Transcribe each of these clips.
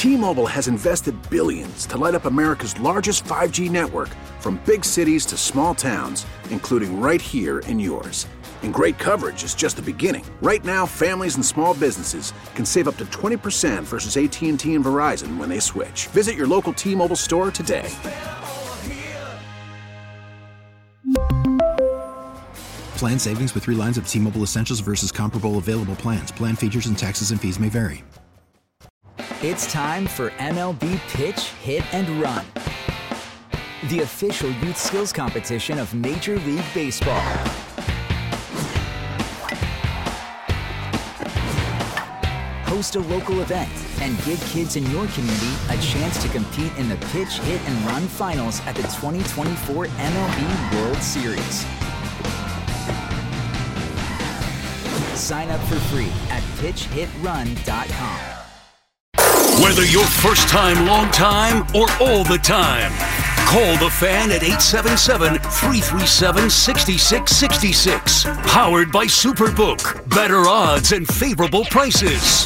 T-Mobile has invested billions to light up America's largest 5G network, from big cities to small towns, including right here in yours. And great coverage is just the beginning. Right now, families and small businesses can save up to 20% versus AT&T and Verizon when they switch. Visit your local T-Mobile store today. Plan savings with 3 lines of T-Mobile Essentials versus comparable available plans. Plan features and taxes and fees may vary. It's time for MLB Pitch, Hit, and Run, the official youth skills competition of Major League Baseball. Host a local event and give kids in your community a chance to compete in the Pitch, Hit, and Run finals at the 2024 MLB World Series. Sign up for free at pitchhitrun.com. Whether you're first time, long time, or all the time, call the Fan at 877-337-6666. Powered by Superbook. Better odds and favorable prices.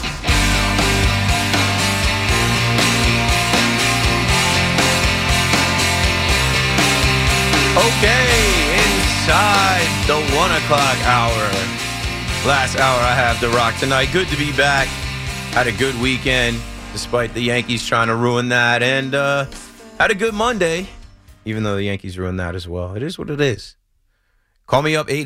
Okay, inside the 1 o'clock hour. Last hour I have to rock tonight. Good to be back. Had a good weekend, despite the Yankees trying to ruin that. And had a good Monday, even though the Yankees ruined that as well. It is what it is. Call me up,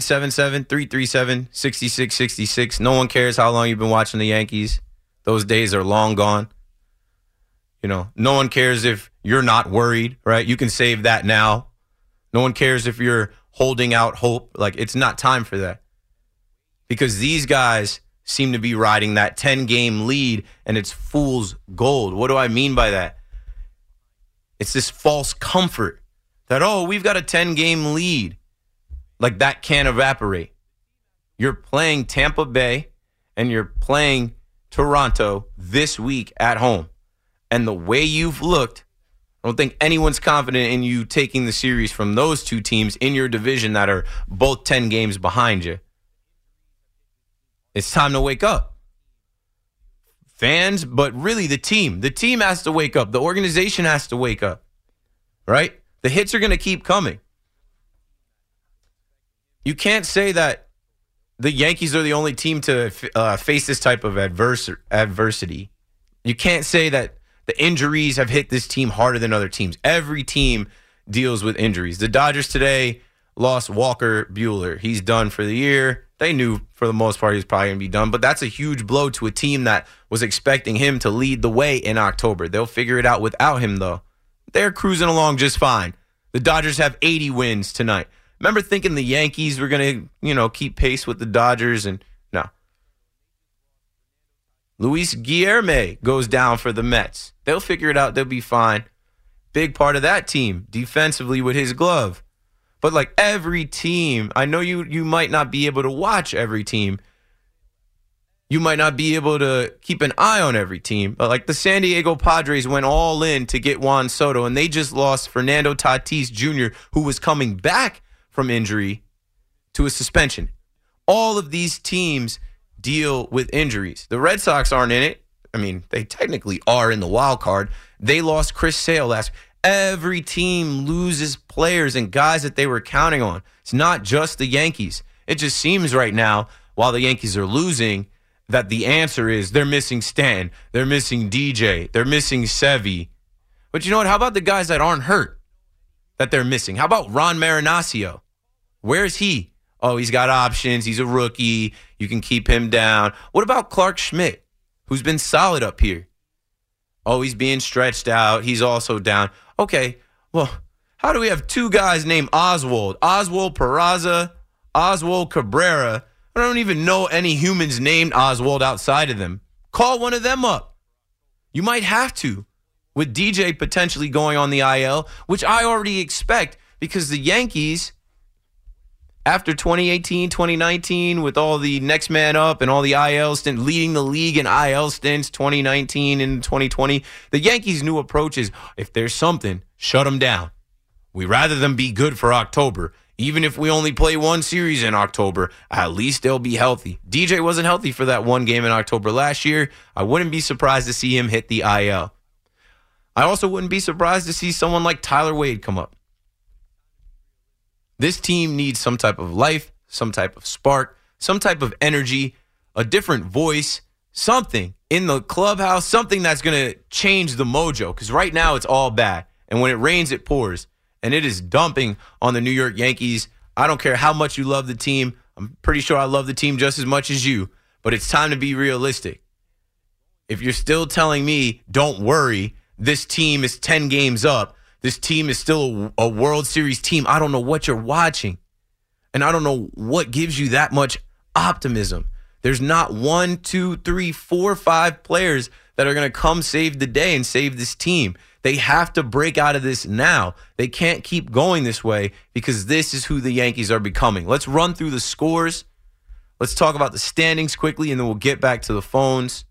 877-337-6666. No one cares how long you've been watching the Yankees. Those days are long gone. You know, no one cares if you're not worried, right? You can save that now. No one cares if you're holding out hope. Like, it's not time for that. Because these guys seem to be riding that 10-game lead, and it's fool's gold. What do I mean by that? It's this false comfort that, oh, we've got a 10-game lead. Like, that can't evaporate. You're playing Tampa Bay, and you're playing Toronto this week at home. And the way you've looked, I don't think anyone's confident in you taking the series from those two teams in your division that are both 10 games behind you. It's time to wake up. Fans, but really the team. The team has to wake up. The organization has to wake up. Right? The hits are going to keep coming. You can't say that the Yankees are the only team to face this type of adversity. You can't say that the injuries have hit this team harder than other teams. Every team deals with injuries. The Dodgers today lost Walker Buehler. He's done for the year. They knew for the most part he was probably going to be done, but that's a huge blow to a team that was expecting him to lead the way in October. They'll figure it out without him, though. They're cruising along just fine. The Dodgers have 80 wins tonight. Remember thinking the Yankees were going to, keep pace with the Dodgers, and no. Luis Guillorme goes down for the Mets. They'll figure it out. They'll be fine. Big part of that team defensively with his glove. But like every team, I know you might not be able to watch every team. You might not be able to keep an eye on every team. But like the San Diego Padres went all in to get Juan Soto, and they just lost Fernando Tatis Jr., who was coming back from injury to a suspension. All of these teams deal with injuries. The Red Sox aren't in it. I mean, they technically are in the wild card. They lost Chris Sale last. Every team loses players and guys that they were counting on. It's not just the Yankees. It just seems right now, while the Yankees are losing, that the answer is they're missing Stan, they're missing DJ, they're missing Sevy. But you know what? How about the guys that aren't hurt that they're missing? How about Ron Marinaccio? Where's he? Oh, he's got options. He's a rookie. You can keep him down. What about Clark Schmidt, who's been solid up here? Oh, he's being stretched out. He's also down. Okay, well, how do we have two guys named Oswald Peraza, Oswald Cabrera? I don't even know any humans named Oswald outside of them. Call one of them up. You might have to, with DJ potentially going on the IL, which I already expect because the Yankees, after 2018, 2019, with all the next man up and all the IL stints, leading the league in IL stints 2019 and 2020, the Yankees' new approach is, if there's something, shut them down. We'd rather them be good for October. Even if we only play one series in October, at least they'll be healthy. DJ wasn't healthy for that one game in October last year. I wouldn't be surprised to see him hit the IL. I also wouldn't be surprised to see someone like Tyler Wade come up. This team needs some type of life, some type of spark, some type of energy, a different voice, something in the clubhouse, something that's going to change the mojo. Because right now it's all bad. And when it rains, it pours. And it is dumping on the New York Yankees. I don't care how much you love the team. I'm pretty sure I love the team just as much as you. But it's time to be realistic. If you're still telling me, don't worry, this team is 10 games up, this team is still a World Series team, I don't know what you're watching. And I don't know what gives you that much optimism. There's not 1, 2, 3, 4, 5 players that are going to come save the day and save this team. They have to break out of this now. They can't keep going this way because this is who the Yankees are becoming. Let's run through the scores. Let's talk about the standings quickly, and then we'll get back to the phones.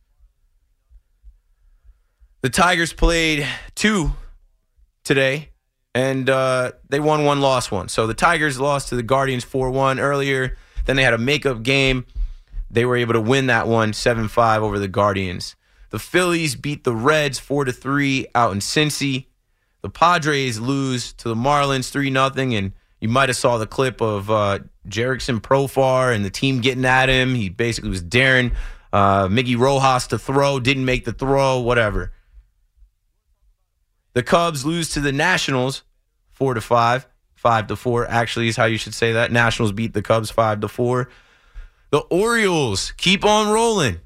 The Tigers played 2 today, and they won 1, lost 1. So the Tigers lost to the Guardians 4-1 earlier. Then they had a makeup game. They were able to win that one 7-5 over the Guardians. The Phillies beat the Reds 4-3 out in Cincy. The Padres lose to the Marlins 3-0, and you might have saw the clip of Jerickson Profar and the team getting at him. He basically was daring Miggy Rojas to throw, didn't make the throw, whatever. The Cubs lose to the Nationals 4-5, 5-4 actually is how you should say that. Nationals beat the Cubs 5-4. The Orioles keep on rolling.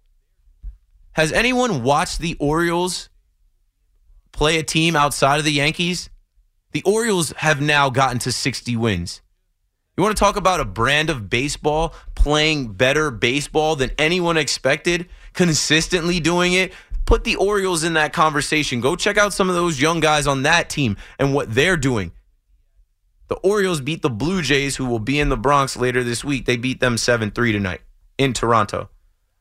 Has anyone watched the Orioles play a team outside of the Yankees? The Orioles have now gotten to 60 wins. You want to talk about a brand of baseball playing better baseball than anyone expected, consistently doing it? Put the Orioles in that conversation. Go check out some of those young guys on that team and what they're doing. The Orioles beat the Blue Jays, who will be in the Bronx later this week. They beat them 7-3 tonight in Toronto.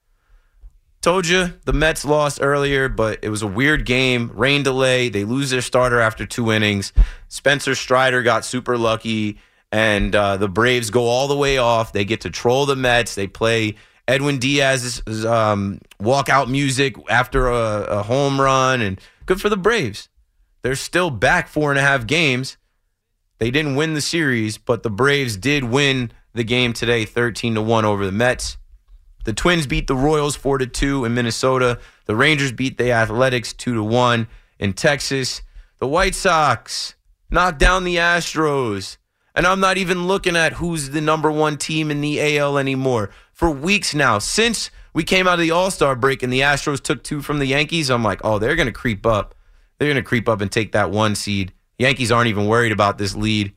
Told you the Mets lost earlier, but it was a weird game. Rain delay. They lose their starter after 2 innings. Spencer Strider got super lucky, and the Braves go all the way off. They get to troll the Mets. They play Edwin Diaz's walkout music after a home run, and good for the Braves. They're still back 4.5 games. They didn't win the series, but the Braves did win the game today 13-1 over the Mets. The Twins beat the Royals 4-2 in Minnesota. The Rangers beat the Athletics 2-1 in Texas. The White Sox knocked down the Astros. And I'm not even looking at who's the number 1 team in the AL anymore. For weeks now, since we came out of the All-Star break and the Astros took 2 from the Yankees, I'm like, oh, they're going to creep up. They're going to creep up and take that 1 seed. Yankees aren't even worried about this lead.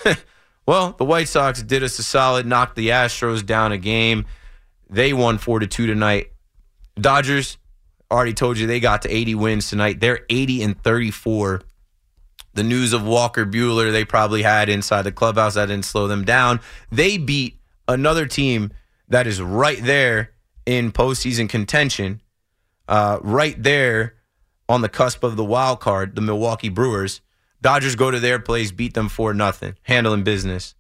Well, the White Sox did us a solid, knocked the Astros down a game. They won 4-2 tonight. Dodgers, already told you, they got to 80 wins tonight. They're 80-34. The news of Walker Buehler they probably had inside the clubhouse, that didn't slow them down. They beat another team that is right there in postseason contention, right there on the cusp of the wild card, the Milwaukee Brewers. Dodgers go to their place, beat them 4-0, handling business.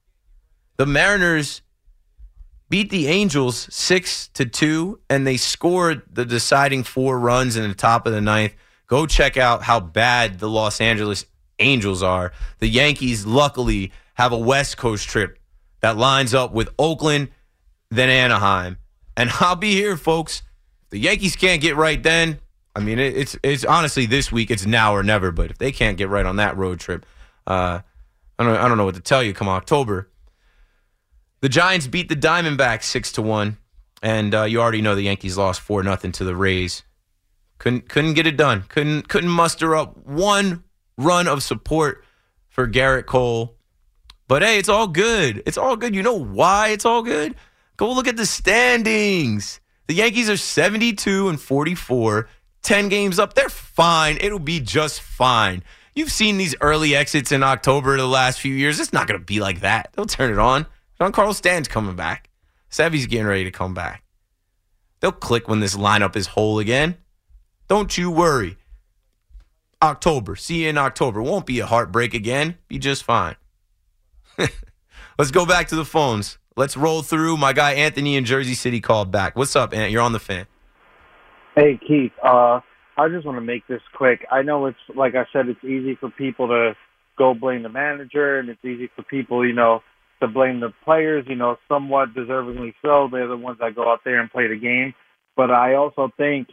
The Mariners beat the Angels 6-2, and they scored the deciding 4 runs in the top of the 9th. Go check out how bad the Los Angeles Angels are. The Yankees, luckily, have a West Coast trip that lines up with Oakland, then Anaheim. And I'll be here, folks. If the Yankees can't get right then, I mean, it's honestly this week, it's now or never. But if they can't get right on that road trip, I don't know what to tell you come October. The Giants beat the Diamondbacks 6-1, and you already know the Yankees lost 4-0 to the Rays. Couldn't get it done. Couldn't muster up 1 run of support for Garrett Cole. But hey, it's all good. It's all good. You know why it's all good? Go look at the standings. The Yankees are 72-44, 10 games up. They're fine. It'll be just fine. You've seen these early exits in October the last few years. It's not going to be like that. They'll turn it on. Giancarlo Stanton's coming back. Sevy's getting ready to come back. They'll click when this lineup is whole again. Don't you worry. October. See you in October. Won't be a heartbreak again. Be just fine. Let's go back to the phones. Let's roll through. My guy Anthony in Jersey City called back. What's up, Ant? You're on the Fan. Hey, Keith. I just want to make this quick. I know it's, like I said, it's easy for people to go blame the manager, and it's easy for people, to blame the players, somewhat deservingly so. They're the ones that go out there and play the game. But I also think,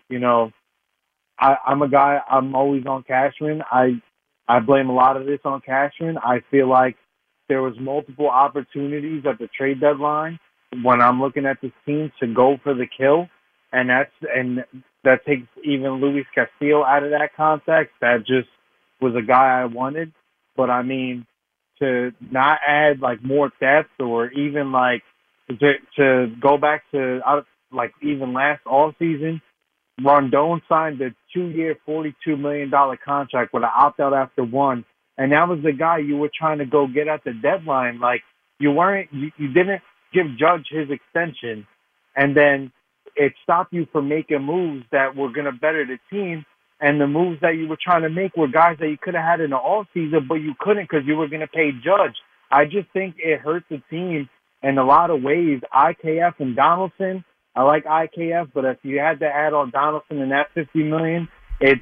I'm a guy, I'm always on Cashman. I blame a lot of this on Cashman. I feel like there was multiple opportunities at the trade deadline when I'm looking at this team to go for the kill, and that takes even Luis Castillo out of that context. That just was a guy I wanted. But I mean, to not add like more depth, or even like to go back to like even last offseason, Rondon signed a 2-year, $42 million contract with an opt-out after one, and that was the guy you were trying to go get at the deadline. Like, you didn't give Judge his extension, and then it stopped you from making moves that were going to better the team. And the moves that you were trying to make were guys that you could have had in the offseason, but you couldn't because you were going to pay Judge. I just think it hurt the team in a lot of ways. IKF and Donaldson, I like IKF, but if you had to add on Donaldson and that $50 million, it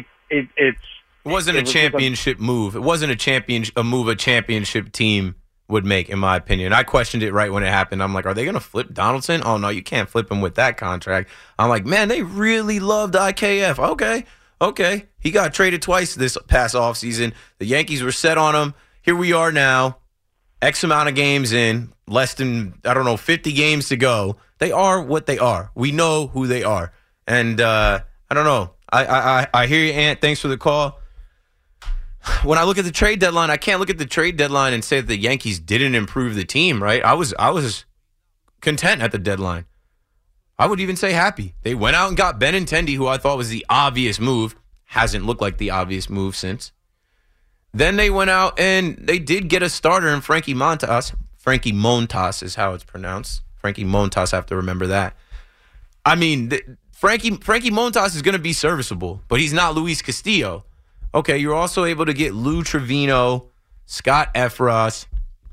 wasn't a championship move. It wasn't a move a championship team would make, in my opinion. I questioned it right when it happened. I'm like, are they going to flip Donaldson? Oh, no, you can't flip him with that contract. I'm like, man, they really loved IKF. Okay. He got traded twice this past offseason. The Yankees were set on him. Here we are now, X amount of games in, less than, 50 games to go. They are what they are. We know who they are. And I don't know. I hear you, Ant. Thanks for the call. When I look at the trade deadline, I can't look at the trade deadline and say that the Yankees didn't improve the team, right? I was content at the deadline. I would even say happy. They went out and got Benintendi, who I thought was the obvious move. Hasn't looked like the obvious move since. Then they went out and they did get a starter in Frankie Montas. Frankie Montas is how it's pronounced. Frankie Montas, I have to remember that. I mean, Frankie Montas is going to be serviceable, but he's not Luis Castillo. Okay, you're also able to get Lou Trevino, Scott Efros.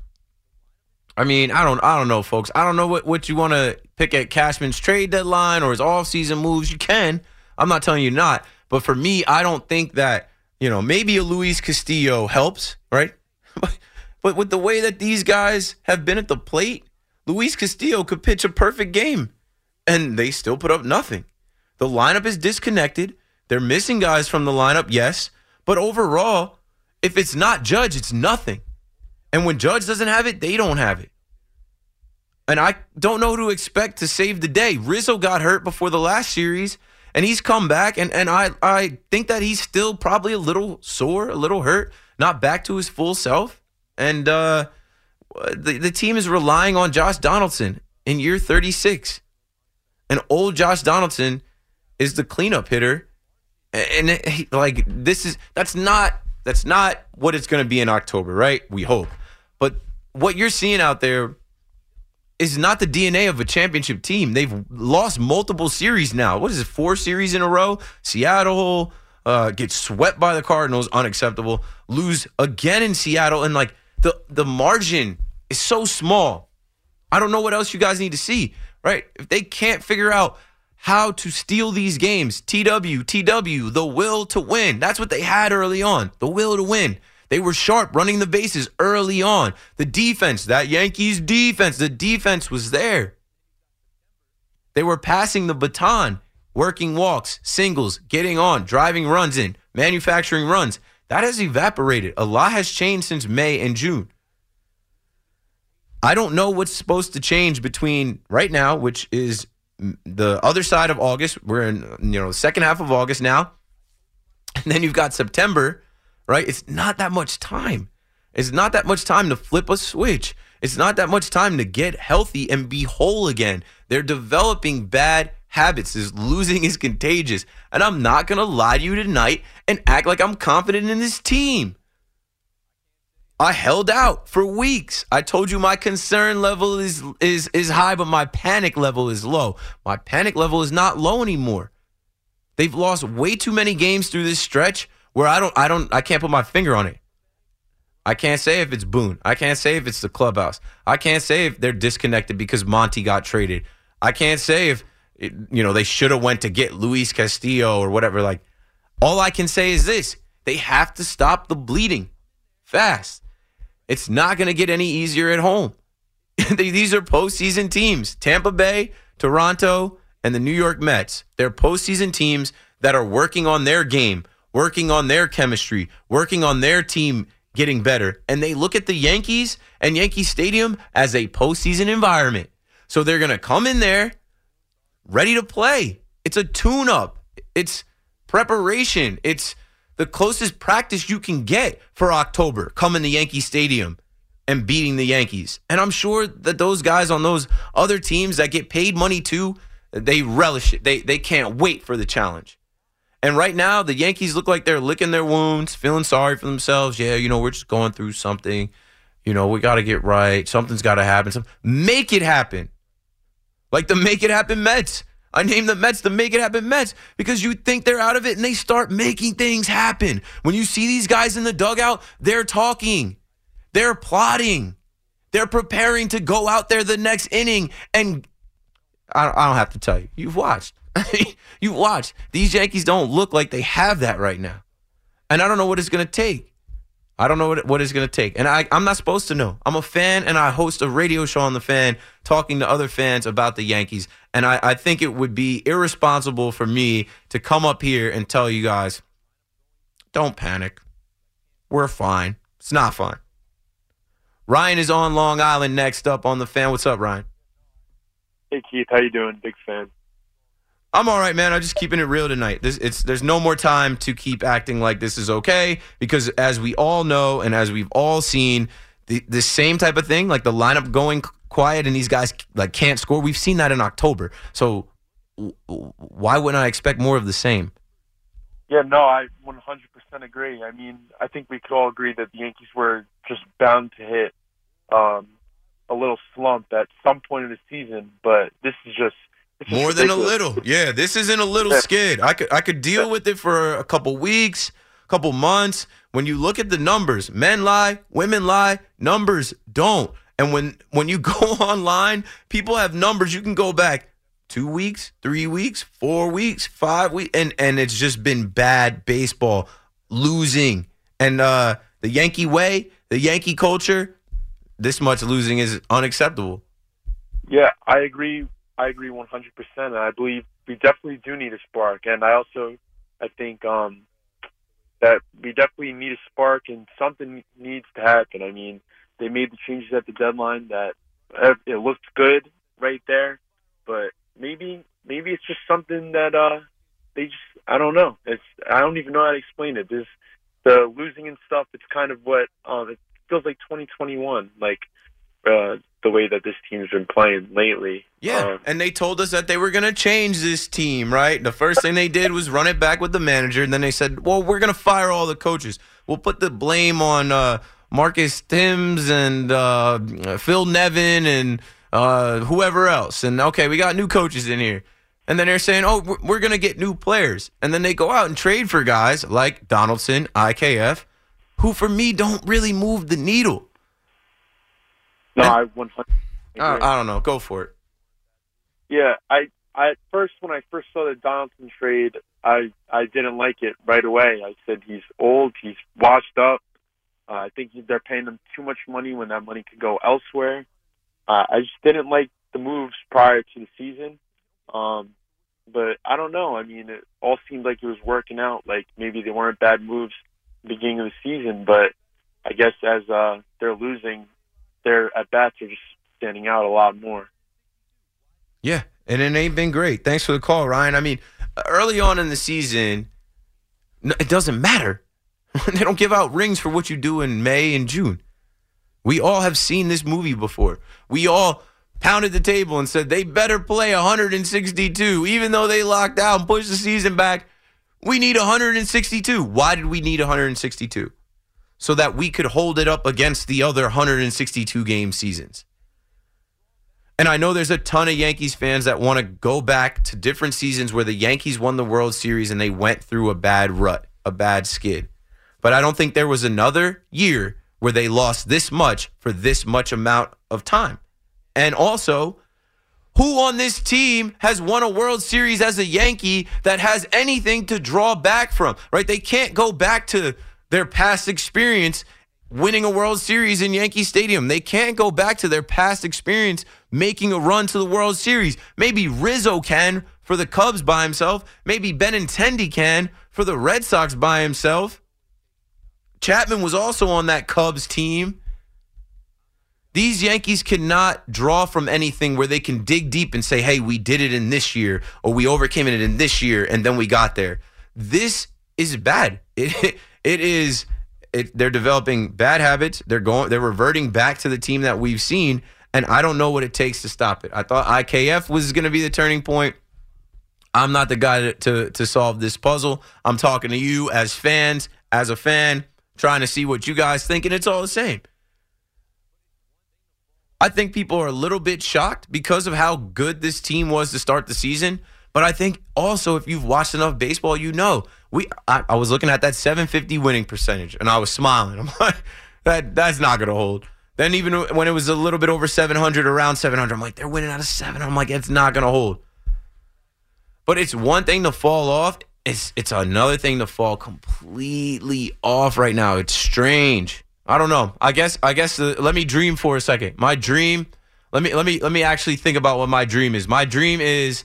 I mean, I don't know, folks. I don't know what you want to pick at Cashman's trade deadline or his offseason moves. You can. I'm not telling you not. But for me, I don't think that, maybe a Luis Castillo helps, right? But with the way that these guys have been at the plate, Luis Castillo could pitch a perfect game, and they still put up nothing. The lineup is disconnected. They're missing guys from the lineup, yes. But overall, if it's not Judge, it's nothing. And when Judge doesn't have it, they don't have it. And I don't know who to expect to save the day. Rizzo got hurt before the last series, and he's come back. And I think that he's still probably a little sore, a little hurt, not back to his full self. And the team is relying on Josh Donaldson in year 36. And old Josh Donaldson is the cleanup hitter. And that's not what it's going to be in October, right? We hope. But what you're seeing out there is not the DNA of a championship team. They've lost multiple series now. What is it, 4 series in a row? Seattle gets swept by the Cardinals, unacceptable. Lose again in Seattle, and the margin is so small. I don't know what else you guys need to see, right? If they can't figure out how to steal these games, TW, the will to win. That's what they had early on, the will to win. They were sharp running the bases early on. The defense, that Yankees defense, the defense was there. They were passing the baton, working walks, singles, getting on, driving runs in, manufacturing runs. That has evaporated. A lot has changed since May and June. I don't know what's supposed to change between right now, which is the other side of August. We're in the second half of August now. And then you've got September, right? It's not that much time. It's not that much time to flip a switch. It's not that much time to get healthy and be whole again. They're developing bad habits. Losing is contagious. And I'm not going to lie to you tonight and act like I'm confident in this team. I held out for weeks. I told you my concern level is high, but my panic level is low. My panic level is not low anymore. They've lost way too many games through this stretch where I can't put my finger on it. I can't say if it's Boone. I can't say if it's the clubhouse. I can't say if they're disconnected because Monty got traded. I can't say if they should have went to get Luis Castillo or whatever. All I can say is this. They have to stop the bleeding fast. It's not going to get any easier at home. These are postseason teams. Tampa Bay, Toronto, and the New York Mets. They're postseason teams that are working on their game, working on their chemistry, working on their team getting better. And they look at the Yankees and Yankee Stadium as a postseason environment. So they're going to come in there ready to play. It's a tune-up. It's preparation. It's the closest practice you can get for October, coming to Yankee Stadium and beating the Yankees. And I'm sure that those guys on those other teams that get paid money too, they relish it. They can't wait for the challenge. And right now, the Yankees look like they're licking their wounds, feeling sorry for themselves. Yeah, we're just going through something. We got to get right. Something's got to happen. Make it happen. Like the Make It Happen Mets. I named the Mets the Make It Happen Mets because you think they're out of it and they start making things happen. When you see these guys in the dugout, they're talking. They're plotting. They're preparing to go out there the next inning. And I don't have to tell you. You've watched. You've watched. These Yankees don't look like they have that right now. And I don't know what it's going to take. I don't know what it's going to take. And I'm not supposed to know. I'm a fan, and I host a radio show on The Fan talking to other fans about the Yankees. And I think it would be irresponsible for me to come up here and tell you guys, don't panic. We're fine. It's not fine. Ryan is on Long Island next up on The Fan. What's up, Ryan? Hey, Keith. How you doing? Big fan. I'm all right, man. I'm just keeping it real tonight. There's no more time to keep acting like this is okay because as we all know and as we've all seen, the same type of thing, like the lineup going quiet and these guys like can't score, we've seen that in October. So why wouldn't I expect more of the same? Yeah, no, I 100% agree. I mean, I think we could all agree that the Yankees were just bound to hit a little slump at some point in the season, but this is just more than a little. Yeah, this isn't a little skid. I could deal with it for a couple weeks, couple months. When you look at the numbers, men lie, women lie, numbers don't. And when you go online, people have numbers. You can go back 2 weeks, 3 weeks, 4 weeks, 5 weeks, and it's just been bad baseball, losing. And the Yankee way, the Yankee culture, this much losing is unacceptable. Yeah, I agree 100%, and I believe we definitely do need a spark. And I think that we definitely need a spark, and something needs to happen. I mean, they made the changes at the deadline that it looked good right there, but maybe it's just something that they just, I don't know. I don't even know how to explain it. The losing and stuff. It's kind of what it feels like 2021, like the way that this team's been playing lately. Yeah, and they told us that they were going to change this team, right? The first thing they did was run it back with the manager, and then they said, well, we're going to fire all the coaches. We'll put the blame on Marcus Timms and Phil Nevin and whoever else. And, okay, we got new coaches in here. And then they're saying, oh, we're going to get new players. And then they go out and trade for guys like Donaldson, IKF, who for me don't really move the needle. No, I 100%. I don't know. Go for it. Yeah, I when I first saw the Donaldson trade, I didn't like it right away. I said he's old, he's washed up. I think they're paying him too much money when that money could go elsewhere. I just didn't like the moves prior to the season. But I don't know. I mean, it all seemed like it was working out. Like maybe they weren't bad moves at the beginning of the season, but I guess as they're losing, their at-bats are just standing out a lot more. Yeah, and it ain't been great. Thanks for the call, Ryan. I mean, early on in the season, it doesn't matter. They don't give out rings for what you do in May and June. We all have seen this movie before. We all pounded the table and said they better play 162. Even though they locked out and pushed the season back, we need 162. Why did we need 162? So that we could hold it up against the other 162 game seasons. And I know there's a ton of Yankees fans that want to go back to different seasons where the Yankees won the World Series and they went through a bad rut, a bad skid. But I don't think there was another year where they lost this much for this much amount of time. And also, Who on this team has won a World Series as a Yankee that has anything to draw back from, right? They can't go back to their past experience winning a World Series in Yankee Stadium. They can't go back to their past experience making a run to the World Series. Maybe Rizzo can for the Cubs by himself. Maybe Benintendi can for the Red Sox by himself. Chapman was also on that Cubs team. These Yankees cannot draw from anything where they can dig deep and say, hey, we did it in this year, or we overcame it in this year, and then we got there. This is bad. They're developing bad habits. They're reverting back to the team that we've seen, and I don't know what it takes to stop it. I thought IKF was going to be the turning point. I'm not the guy to solve this puzzle. I'm talking to you as fans, as a fan, trying to see what you guys think, and it's all the same. I think people are a little bit shocked because of how good this team was to start the season. But I think also if you've watched enough baseball, you know. I was looking at that 750 winning percentage, and I was smiling. I'm like, that's not going to hold. Then even when it was a little bit over 700, around 700, I'm like, they're winning out of 7. I'm like, it's not going to hold. But it's one thing to fall off. It's another thing to fall completely off right now. It's strange. I don't know. I guess. Let me dream for a second. My dream. Let me actually think about what my dream is. My dream is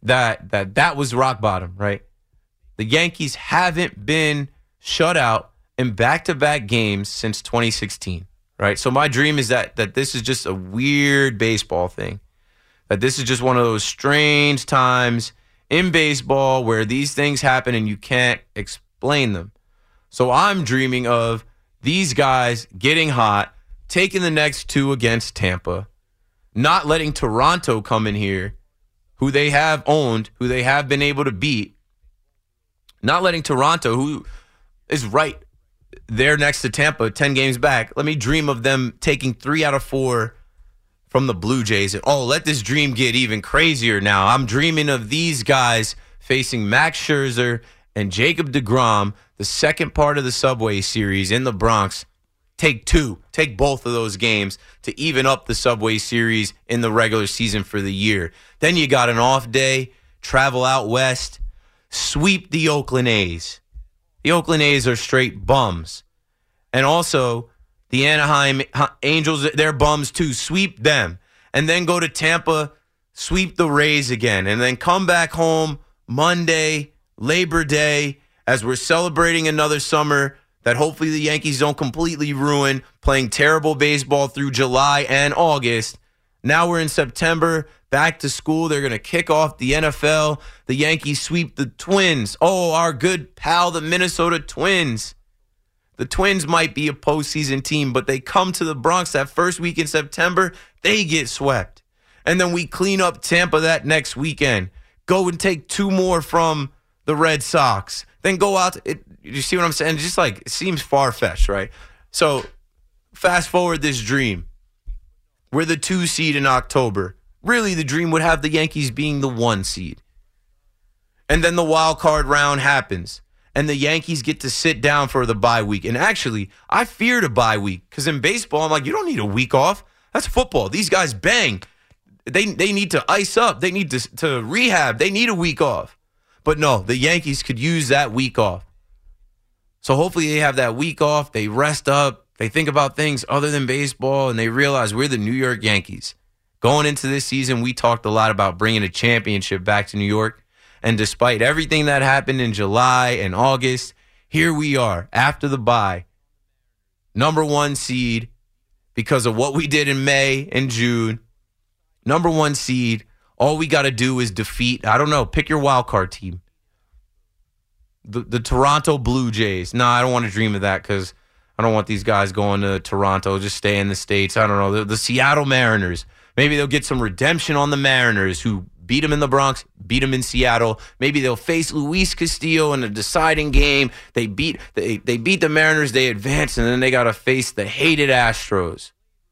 that was rock bottom, right? The Yankees haven't been shut out in back-to-back games since 2016, right? So my dream is that this is just a weird baseball thing. That this is just one of those strange times in baseball where these things happen and you can't explain them. So I'm dreaming of these guys getting hot, taking the next 2 against Tampa, not letting Toronto come in here, who they have owned, who they have been able to beat, not letting Toronto, who is right there next to Tampa, 10 games back. Let me dream of them taking 3 out of 4 from the Blue Jays. And, let this dream get even crazier now. I'm dreaming of these guys facing Max Scherzer and Jacob deGrom, the second part of the Subway Series in the Bronx. Take both of those games to even up the Subway Series in the regular season for the year. Then you got an off day, travel out west, sweep the Oakland A's. The Oakland A's are straight bums. And also, the Anaheim Angels, they're bums too. Sweep them. And then go to Tampa, sweep the Rays again. And then come back home Monday, Labor Day, as we're celebrating another summer that hopefully the Yankees don't completely ruin, playing terrible baseball through July and August. Now we're in September, back to school. They're going to kick off the NFL. The Yankees sweep the Twins. Oh, our good pal, the Minnesota Twins. The Twins might be a postseason team, but they come to the Bronx that first week in September, they get swept. And then we clean up Tampa that next weekend. Go and take 2 more from the Red Sox. Then go out. You see what I'm saying? Just like, it seems far-fetched, right? So fast forward this dream. We're the 2 seed in October. Really, the dream would have the Yankees being the 1 seed. And then the wild card round happens. And the Yankees get to sit down for the bye week. And actually, I feared a bye week. Because in baseball, I'm like, you don't need a week off. That's football. These guys bang. They need to ice up. They need to rehab. They need a week off. But no, the Yankees could use that week off. So hopefully they have that week off. They rest up. They think about things other than baseball. And they realize we're the New York Yankees. Going into this season, we talked a lot about bringing a championship back to New York. And despite everything that happened in July and August, here we are after the bye. Number 1 seed because of what we did in May and June. Number 1 seed. All we got to do is defeat, pick your wild card team. The Toronto Blue Jays. No, I don't want to dream of that because I don't want these guys going to Toronto. Just stay in the States. I don't know. The Seattle Mariners. Maybe they'll get some redemption on the Mariners who beat them in the Bronx, beat them in Seattle. Maybe they'll face Luis Castillo in a deciding game. They beat the Mariners. They advance, and then they got to face the hated Astros.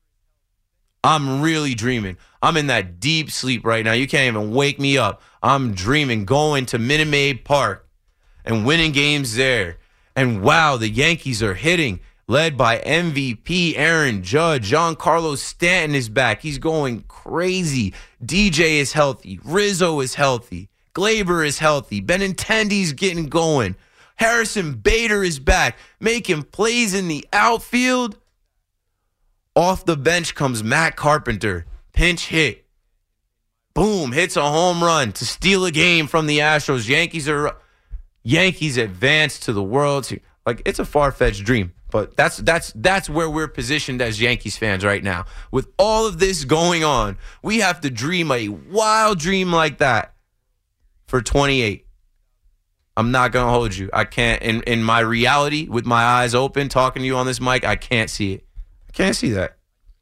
I'm really dreaming. I'm in that deep sleep right now. You can't even wake me up. I'm dreaming going to Minute Maid Park and winning games there. And wow, the Yankees are hitting led by MVP Aaron Judge. Giancarlo Stanton is back. He's going crazy. DJ is healthy. Rizzo is healthy. Glaber is healthy. Benintendi's getting going. Harrison Bader is back, making plays in the outfield. Off the bench comes Matt Carpenter. Pinch hit. Boom, hits a home run to steal a game from the Astros. Yankees advance to the World Series. Like, it's a far-fetched dream, but that's where we're positioned as Yankees fans right now. With all of this going on, we have to dream a wild dream like that for 28. I'm not going to hold you. I can't, in my reality, with my eyes open, talking to you on this mic, I can't see it. I can't see that.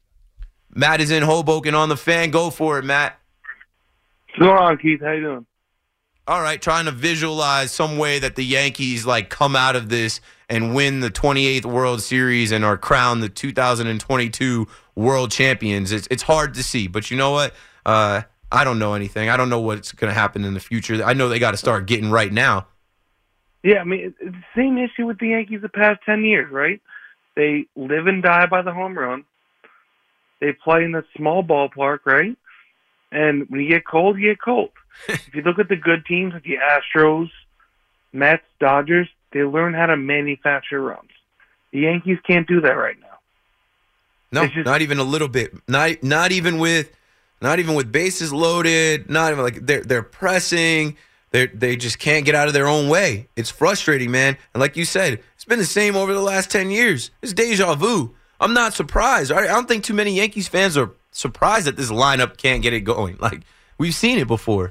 Matt is in Hoboken on the Fan. Go for it, Matt. What's going on, Keith? How you doing? All right, trying to visualize some way that the Yankees like come out of this and win the 28th World Series and are crowned the 2022 World Champions. It's hard to see, but you know what? I don't know anything. I don't know what's going to happen in the future. I know they got to start getting right now. Yeah, I mean, it's the same issue with the Yankees the past 10 years, right? They live and die by the home run. They play in a small ballpark, right? And when you get cold, you get cold. If you look at the good teams like the Astros, Mets, Dodgers, they learn how to manufacture runs. The Yankees can't do that right now. No, not even a little bit. Not even with bases loaded. Not even like they're pressing. They just can't get out of their own way. It's frustrating, man. And like you said, it's been the same over the last 10 years. It's deja vu. I'm not surprised. I don't think too many Yankees fans are surprised that this lineup can't get it going. Like, we've seen it before.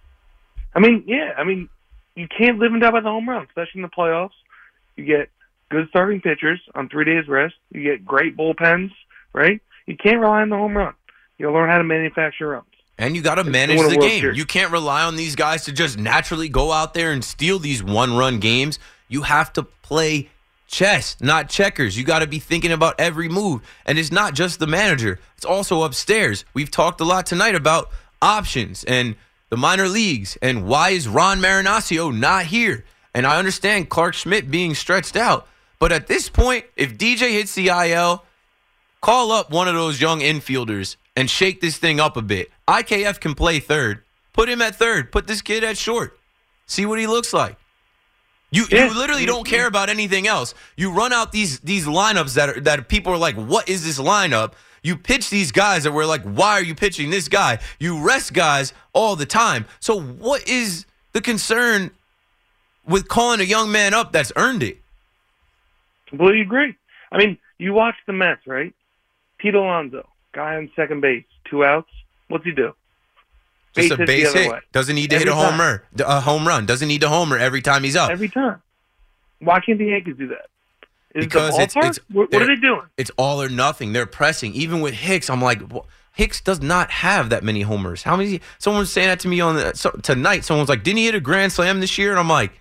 I mean, yeah. I mean, you can't live and die by the home run, especially in the playoffs. You get good starting pitchers on 3 days rest. You get great bullpens, right? You can't rely on the home run. You learn how to manufacture runs. And you got to manage the game. You can't rely on these guys to just naturally go out there and steal these one-run games. You have to play chess, not checkers. You got to be thinking about every move. And it's not just the manager. It's also upstairs. We've talked a lot tonight about options and the minor leagues and why is Ron Marinaccio not here? And I understand Clark Schmidt being stretched out. But at this point, if DJ hits the IL, call up one of those young infielders and shake this thing up a bit. IKF can play third. Put him at third. Put this kid at short. See what he looks like. You literally don't care about anything else. You run out these lineups that people are like, what is this lineup? You pitch these guys that we're like, why are you pitching this guy? You rest guys all the time. So what is the concern with calling a young man up that's earned it? Completely agree. I mean, you watch the Mets, right? Pete Alonso, guy on second base, 2 outs. What's he do? Just a base hit. Doesn't need to hit a home run. Doesn't need to homer every time he's up. Every time. Why can't the Yankees do that? Because what are they doing? It's all or nothing. They're pressing. Even with Hicks, I'm like, Hicks does not have that many homers. How many? Someone was saying that to me tonight. Someone's like, didn't he hit a grand slam this year? And I'm like,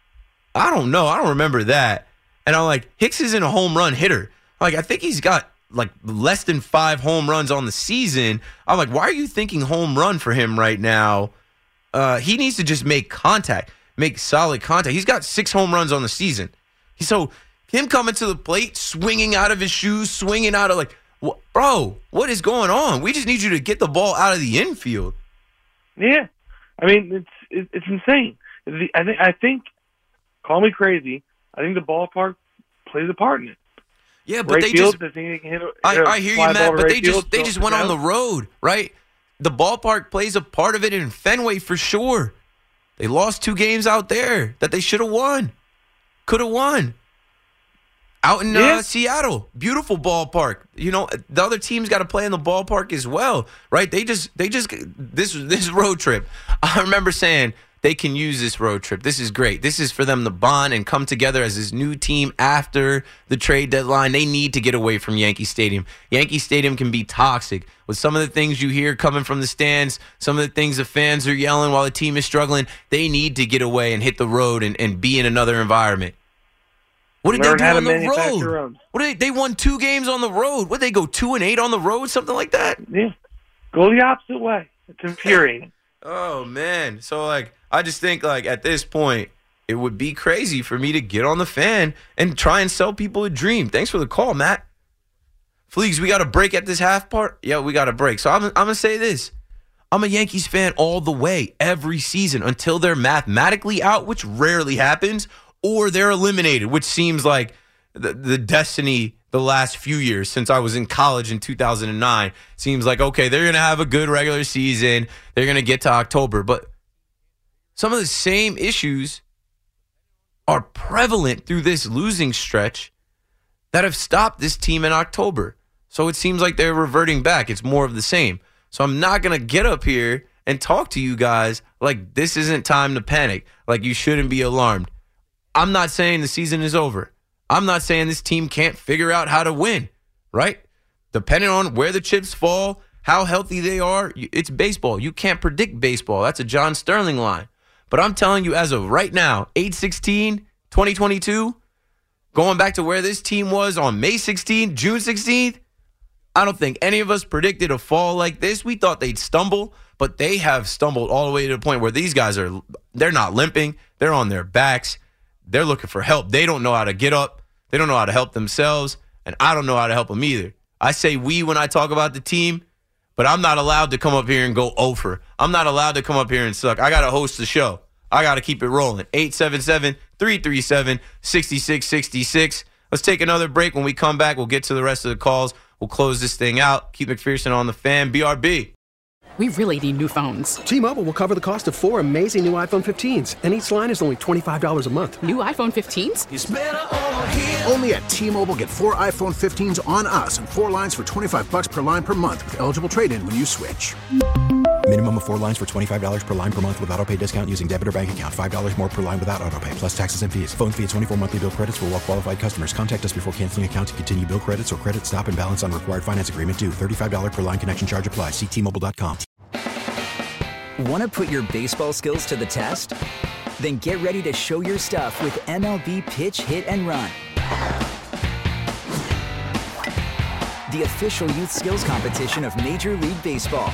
I don't know. I don't remember that. And I'm like, Hicks isn't a home run hitter. Like, I think he's got like less than 5 home runs on the season. I'm like, why are you thinking home run for him right now? He needs to just make contact, make solid contact. He's got 6 home runs on the season. So him coming to the plate, swinging out of his shoes, swinging out of like, bro, what is going on? We just need you to get the ball out of the infield. Yeah. I mean, it's insane. I think, call me crazy, I think the ballpark plays a part in it. Yeah, but right they field, just. I hear you, Matt, but they just went on the road, right? The ballpark plays a part of it in Fenway for sure. They lost 2 games out there that they should have won, could have won. Out in Seattle, beautiful ballpark. You know, the other teams got to play in the ballpark as well, right? They just this road trip. I remember saying, they can use this road trip. This is great. This is for them to bond and come together as this new team after the trade deadline. They need to get away from Yankee Stadium. Yankee Stadium can be toxic with some of the things you hear coming from the stands, some of the things the fans are yelling while the team is struggling. They need to get away and hit the road and be in another environment. What did they do on the road? They won 2 games on the road. What did they go 2-8 on the road? Something like that? Yeah. Go the opposite way. It's infuriating. Oh, man. So, like, I just think, like, at this point, it would be crazy for me to get on the Fan and try and sell people a dream. Thanks for the call, Matt. Fleegs, we got a break at this half part? Yeah, we got a break. So I'm going to say this. I'm a Yankees fan all the way, every season, until they're mathematically out, which rarely happens, or they're eliminated, which seems like the destiny the last few years since I was in college in 2009. Seems like, okay, they're going to have a good regular season. They're going to get to October. But some of the same issues are prevalent through this losing stretch that have stopped this team in October. So it seems like they're reverting back. It's more of the same. So I'm not going to get up here and talk to you guys like this isn't time to panic, like you shouldn't be alarmed. I'm not saying the season is over. I'm not saying this team can't figure out how to win, right? Depending on where the chips fall, how healthy they are, it's baseball. You can't predict baseball. That's a John Sterling line. But I'm telling you, as of right now, 8/16/2022, going back to where this team was on May 16th, June 16th, I don't think any of us predicted a fall like this. We thought they'd stumble, but they have stumbled all the way to the point where these guys they're not limping. They're on their backs. They're looking for help. They don't know how to get up. They don't know how to help themselves, and I don't know how to help them either. I say we when I talk about the team, but I'm not allowed to come up here and go over. I'm not allowed to come up here and suck. I got to host the show. I got to keep it rolling. 877-337-6666. Let's take another break. When we come back, we'll get to the rest of the calls. We'll close this thing out. Keith McPherson on the Fan. BRB. We really need new phones. T-Mobile will cover the cost of 4 amazing new iPhone 15s, and each line is only $25 a month. New iPhone 15s? It's better over here. Only at T-Mobile, get 4 iPhone 15s on us and 4 lines for $25 per line per month with eligible trade-in when you switch. Minimum of 4 lines for $25 per line per month with autopay discount using debit or bank account. $5 more per line without autopay, plus taxes and fees. Phone fee at 24 monthly bill credits for well-qualified customers. Contact us before canceling account to continue bill credits or credit stop and balance on required finance agreement due. $35 per line connection charge applies. See T-Mobile.com. Want to put your baseball skills to the test? Then get ready to show your stuff with MLB Pitch, Hit, and Run. The official youth skills competition of Major League Baseball.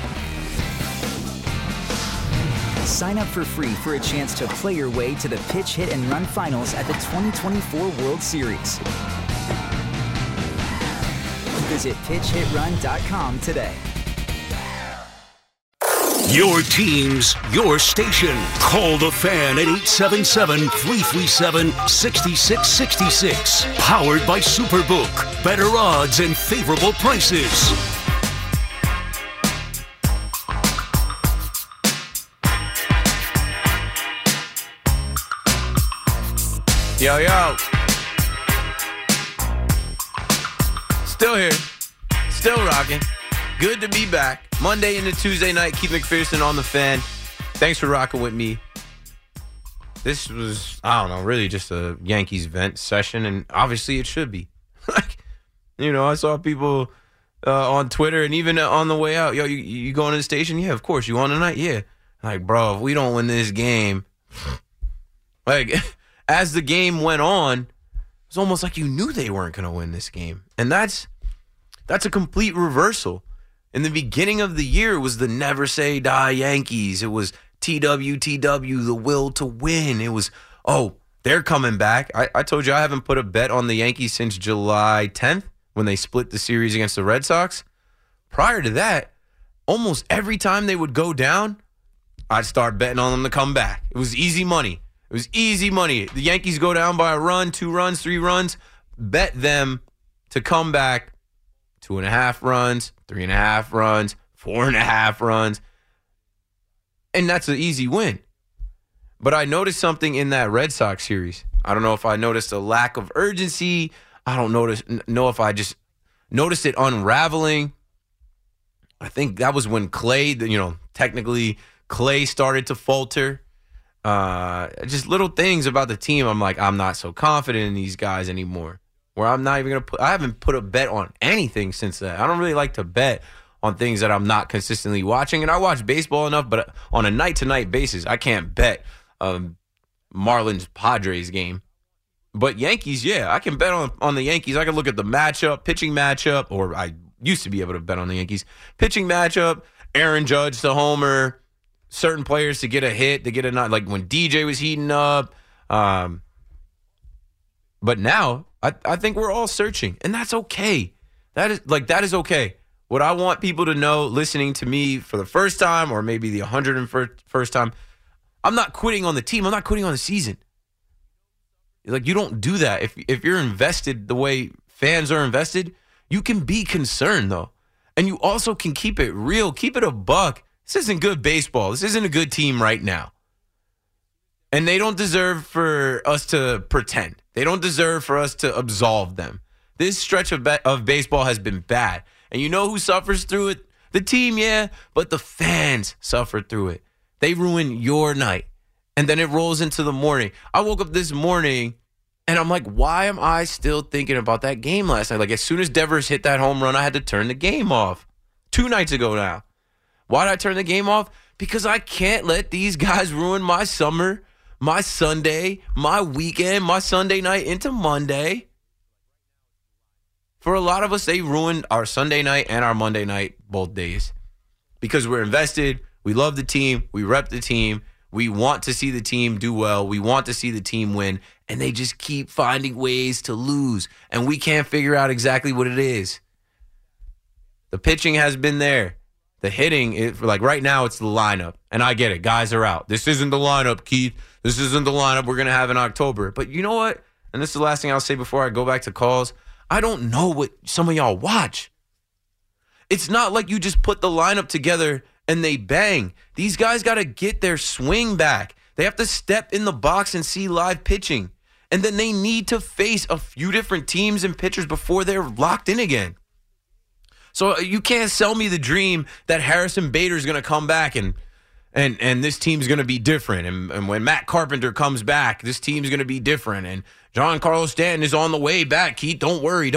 Sign up for free for a chance to play your way to the Pitch, Hit, and Run finals at the 2024 World Series. Visit pitchhitrun.com today. Your teams, your station. Call the Fan at 877-337-6666. Powered by Superbook. Better odds and favorable prices. Yo, yo. Still here. Still rocking. Good to be back. Monday into Tuesday night. Keith McPherson on the Fan. Thanks for rocking with me. This was, I don't know, really just a Yankees vent session, and obviously it should be. Like, you know, I saw people on Twitter and even on the way out, yo, you going to the station? Yeah, of course. You on tonight? Yeah. Like, bro, if we don't win this game, like, as the game went on, it was almost like you knew they weren't going to win this game. And that's a complete reversal. In the beginning of the year, it was the never say die Yankees. It was TWTW, the will to win. It was, oh, they're coming back. I told you I haven't put a bet on the Yankees since July 10th when they split the series against the Red Sox. Prior to that, almost every time they would go down, I'd start betting on them to come back. It was easy money. It was easy money. The Yankees go down by a run, 2 runs, 3 runs. Bet them to come back 2.5 runs, 3.5 runs, 4.5 runs. And that's an easy win. But I noticed something in that Red Sox series. I don't know if I noticed a lack of urgency. I don't know if I just noticed it unraveling. I think that was when Clay, technically Clay started to falter. Just little things about the team. I'm like, I'm not so confident in these guys anymore. Where I'm not even going to I haven't put a bet on anything since then. I don't really like to bet on things that I'm not consistently watching. And I watch baseball enough, but on a night-to-night basis, I can't bet Marlins-Padres game. But Yankees, yeah, I can bet on the Yankees. I can look at the matchup, pitching matchup, or I used to be able to bet on the Yankees. Pitching matchup, Aaron Judge to homer, certain players to get a hit, to get a night, like when DJ was heating up, But now I think we're all searching, and that's okay. That is okay. What I want people to know, listening to me for the first time or maybe the 101st time, I'm not quitting on the team. I'm not quitting on the season. Like, you don't do that. If you're invested the way fans are invested, you can be concerned, though. And you also can keep it real, keep it a buck. This isn't good baseball. This isn't a good team right now. And they don't deserve for us to pretend. They don't deserve for us to absolve them. This stretch of baseball has been bad. And you know who suffers through it? The team, yeah, but the fans suffer through it. They ruin your night. And then it rolls into the morning. I woke up this morning, and I'm like, why am I still thinking about that game last night? Like, as soon as Devers hit that home run, I had to turn the game off. 2 nights ago now. Why did I turn the game off? Because I can't let these guys ruin my summer, my Sunday, my weekend, my Sunday night into Monday. For a lot of us, they ruined our Sunday night and our Monday night both days. Because we're invested, we love the team, we rep the team, we want to see the team do well, we want to see the team win, and they just keep finding ways to lose. And we can't figure out exactly what it is. The pitching has been there. The hitting, like right now, it's the lineup. And I get it. Guys are out. This isn't the lineup, Keith. This isn't the lineup we're going to have in October. But you know what? And this is the last thing I'll say before I go back to calls. I don't know what some of y'all watch. It's not like you just put the lineup together and they bang. These guys got to get their swing back. They have to step in the box and see live pitching. And then they need to face a few different teams and pitchers before they're locked in again. So you can't sell me the dream that Harrison Bader is going to come back and this team's going to be different. And when Matt Carpenter comes back, this team's going to be different. And Giancarlo Stanton is on the way back. Keith, don't worry.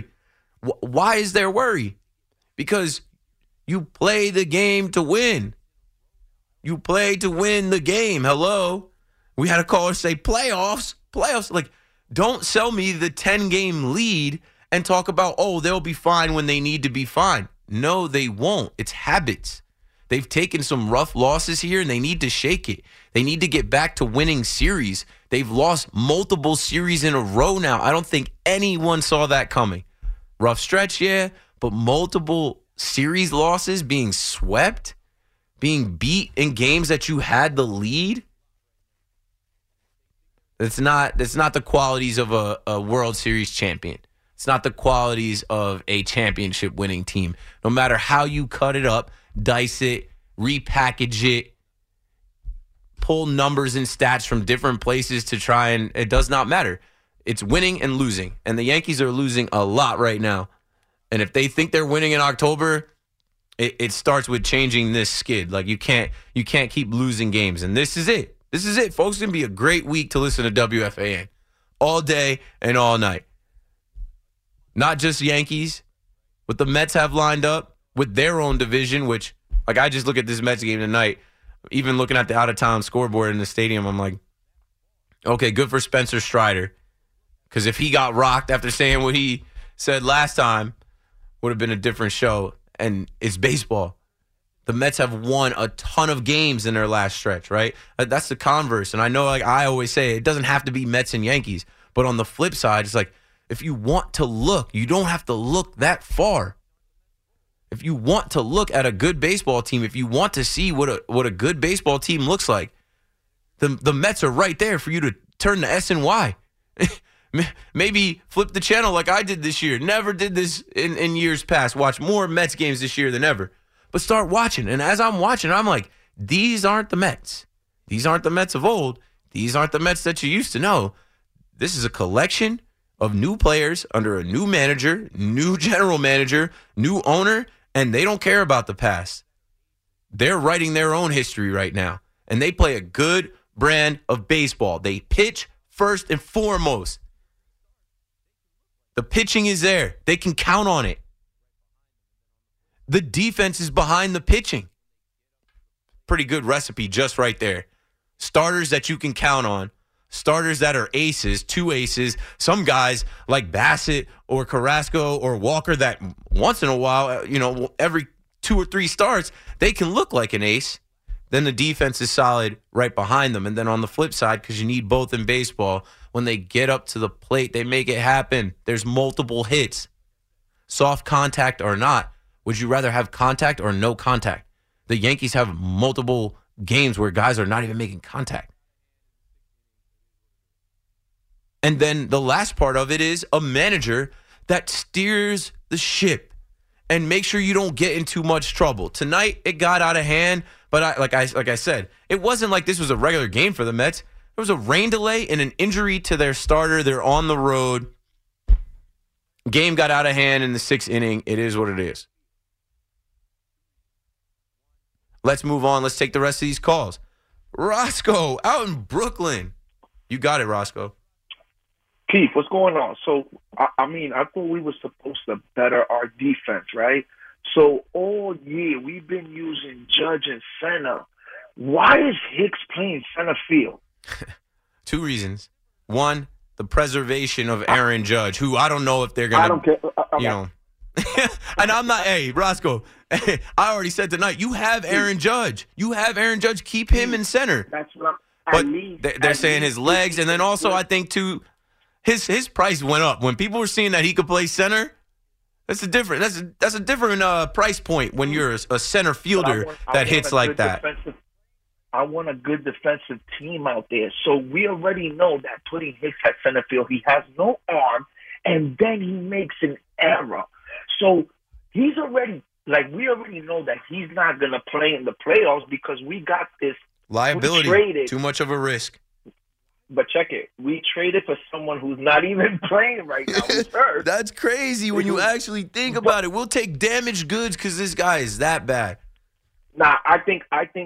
Why is there worry? Because you play the game to win. You play to win the game. Hello? We had a caller say playoffs. Like, don't sell me the 10-game lead and talk about, they'll be fine when they need to be fine. No, they won't. It's habits. They've taken some rough losses here, and they need to shake it. They need to get back to winning series. They've lost multiple series in a row now. I don't think anyone saw that coming. Rough stretch, yeah, but multiple series losses, being swept, being beat in games that you had the lead. It's not the qualities of a World Series champion. It's not the qualities of a championship winning team. No matter how you cut it up, dice it, repackage it, pull numbers and stats from different places to try and it does not matter. It's winning and losing. And the Yankees are losing a lot right now. And if they think they're winning in October, it starts with changing this skid. Like you can't keep losing games. And this is it. This is it, folks. It's going to be a great week to listen to WFAN all day and all night. Not just Yankees, what the Mets have lined up with their own division, which, like, I just look at this Mets game tonight, even looking at the out-of-town scoreboard in the stadium, I'm like, okay, good for Spencer Strider. Because if he got rocked after saying what he said last time, would have been a different show. And it's baseball. The Mets have won a ton of games in their last stretch, right? That's the converse. And I know, like I always say, it doesn't have to be Mets and Yankees. But on the flip side, it's like, if you want to look, you don't have to look that far. If you want to look at a good baseball team, if you want to see what a good baseball team looks like, the Mets are right there for you to turn to SNY. Maybe flip the channel like I did this year. Never did this in years past. Watch more Mets games this year than ever. But start watching. And as I'm watching, I'm like, these aren't the Mets. These aren't the Mets of old. These aren't the Mets that you used to know. This is a collection of new players under a new manager, new general manager, new owner, and they don't care about the past. They're writing their own history right now, and they play a good brand of baseball. They pitch first and foremost. The pitching is there. They can count on it. The defense is behind the pitching. Pretty good recipe just right there. Starters that you can count on. Starters that are aces, 2 aces. Some guys like Bassett or Carrasco or Walker that once in a while, every 2 or 3 starts, they can look like an ace. then the defense is solid right behind them. And then on the flip side, because you need both in baseball, when they get up to the plate, they make it happen. There's multiple hits. Soft contact or not, would you rather have contact or no contact? The Yankees have multiple games where guys are not even making contact. And then the last part of it is a manager that steers the ship and make sure you don't get in too much trouble. Tonight, it got out of hand, but like I said, it wasn't like this was a regular game for the Mets. There was a rain delay and an injury to their starter. They're on the road. Game got out of hand in the 6th inning. It is what it is. Let's move on. Let's take the rest of these calls. Roscoe out in Brooklyn. You got it, Roscoe. Keith, what's going on? So, I thought we were supposed to better our defense, right? So, all year, we've been using Judge and center. Why is Hicks playing center field? 2 reasons. One, the preservation of Aaron Judge, who I don't know if they're going to, I don't care. you know. And I'm not, hey, Roscoe, I already said tonight, you have Aaron Judge. You have Aaron Judge. Keep him in center. That's what But they're saying his legs, and then also I think, too, his price went up. When people were seeing that he could play center, that's a different price point when you're a center fielder that hits like that. I want a good defensive team out there. So we already know that putting Hicks at center field, he has no arm, and then he makes an error. So he's already, we already know that he's not going to play in the playoffs because we got this liability, too much of a risk. But check it. We traded for someone who's not even playing right now. He's hurt. That's crazy when you actually think about it. We'll take damaged goods because this guy is that bad. Nah, I think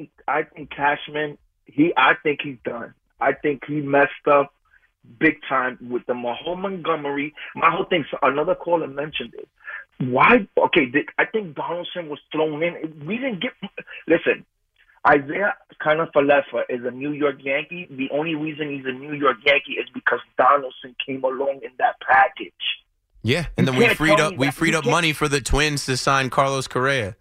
Cashman. I think he's done. I think he messed up big time with the Mahone Montgomery. My whole thing. So another caller mentioned it. Why? Okay, I think Donaldson was thrown in. We didn't get. Listen. Isaiah Kiner-Falefa is a New York Yankee. The only reason he's a New York Yankee is because Donaldson came along in that package. Yeah, and then we freed up money for the Twins to sign Carlos Correa.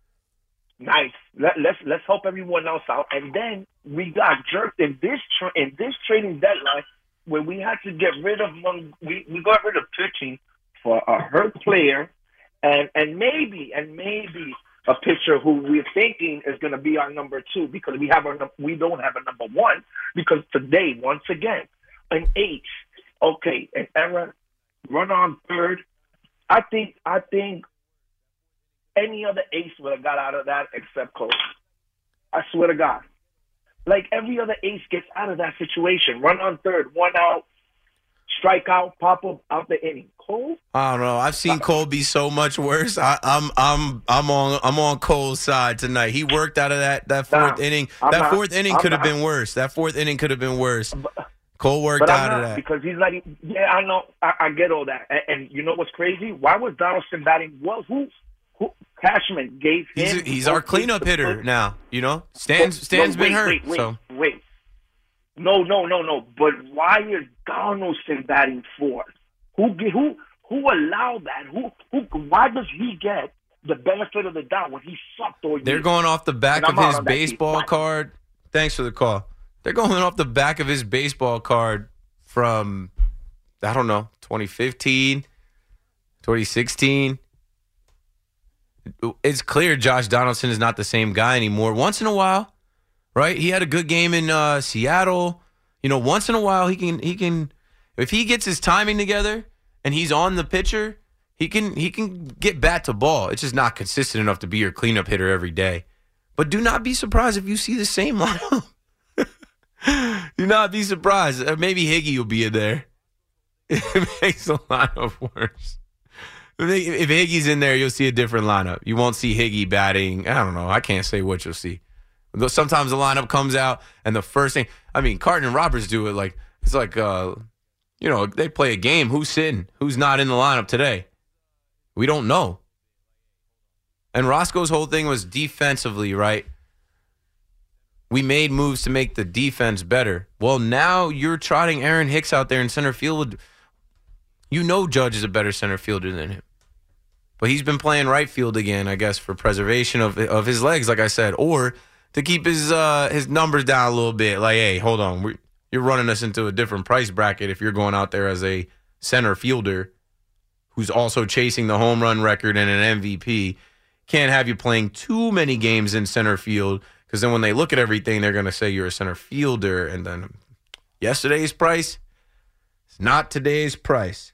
Nice. Let's help everyone else out. And then we got jerked in this trading deadline where we had to get rid of we got rid of pitching for a hurt player and maybe a pitcher who we're thinking is going to be our number 2 because we don't have a number 1 because today, once again, an ace. Okay, an error, run on third. I think any other ace would have got out of that except Cole. I swear to God. Like every other ace gets out of that situation. Run on third, 1 out, strike out, pop up out the inning. Cole? I don't know. I've seen Cole be so much worse. I'm on Cole's side tonight. He worked out of that fourth inning. That fourth inning could have been worse. Cole worked out of that because he's not. Yeah, I know. I get all that. And you know what's crazy? Why was Donaldson batting? Well, who Cashman gave him? He's our cleanup hitter now. You know, Stan's been hurt. Wait. No. But why is Donaldson batting fourth? Who allowed that? Why does he get the benefit of the doubt when he sucked all year? They're going off the back of his baseball card. Thanks for the call. They're going off the back of his baseball card from, I don't know, 2015, 2016. It's clear Josh Donaldson is not the same guy anymore. Once in a while, right? He had a good game in Seattle. You know, once in a while he can if he gets his timing together and he's on the pitcher, he can get bat to ball. It's just not consistent enough to be your cleanup hitter every day. But do not be surprised if you see the same lineup. Do not be surprised. Maybe Higgy will be in there. It makes the lineup worse. If Higgy's in there, you'll see a different lineup. You won't see Higgy batting. I don't know. I can't say what you'll see. Sometimes the lineup comes out and the first thing, Carton and Roberts do it it's like they play a game. Who's sitting? Who's not in the lineup today? We don't know. And Roscoe's whole thing was defensively, right? We made moves to make the defense better. Well, now you're trotting Aaron Hicks out there in center field. You know Judge is a better center fielder than him. But he's been playing right field again, I guess, for preservation of his legs, like I said, or to keep his numbers down a little bit. Like, hey, hold on. You're running us into a different price bracket if you're going out there as a center fielder who's also chasing the home run record and an MVP. Can't have you playing too many games in center field because then when they look at everything, they're going to say you're a center fielder. And then yesterday's price is not today's price.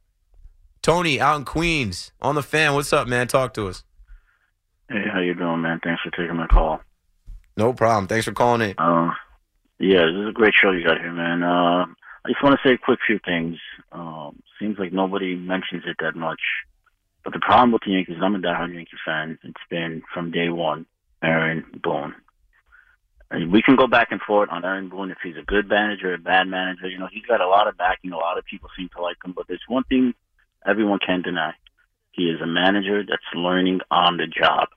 Tony out in Queens on the Fan. What's up, man? Talk to us. Hey, how you doing, man? Thanks for taking my call. No problem. Thanks for calling in. Yeah, this is a great show you got here, man. I just want to say a quick few things. Seems like nobody mentions it that much. But the problem with the Yankees, I'm a diehard Yankee fan. It's been from day one, Aaron Boone. And we can go back and forth on Aaron Boone if he's a good manager or a bad manager. You know, he's got a lot of backing. A lot of people seem to like him. But there's one thing everyone can't deny. He is a manager that's learning on the job.